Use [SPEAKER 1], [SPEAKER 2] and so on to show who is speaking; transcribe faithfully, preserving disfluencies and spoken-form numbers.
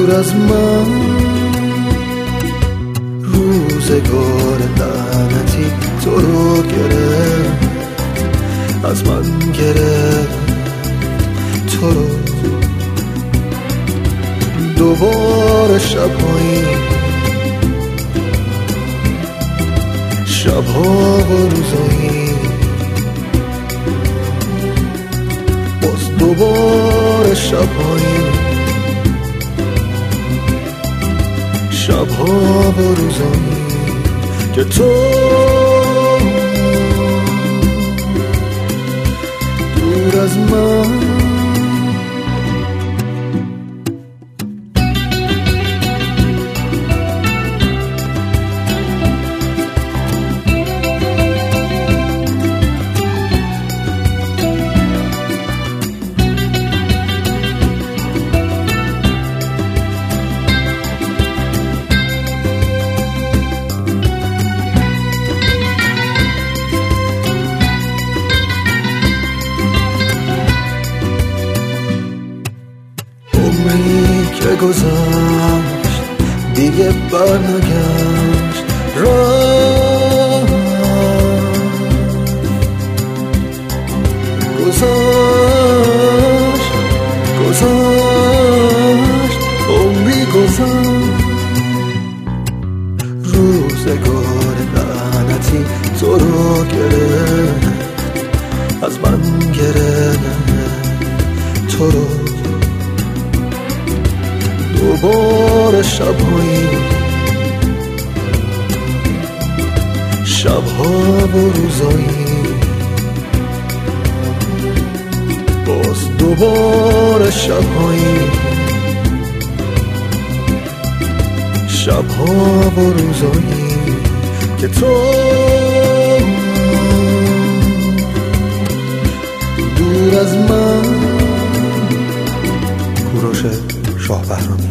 [SPEAKER 1] دور از من روزگار لعنتی تو رو گرفت، از من گرفت تو رو. دوباره شبهایی، شبها و روزایی، باز دوباره شبهایی، شبها و روزایی که تو دور از من. عمری که گذشت دیگه برنگشت، رفت گذشت گذشت عمری گذشت. روزگار لعنتی تو رو گرفت، از من گرفت تو رو. دوباره شبهایی، شبها و روزایی، باز دوباره شبهایی، شبها و روزایی که تو دور از من. کوروش شاه بهرامی.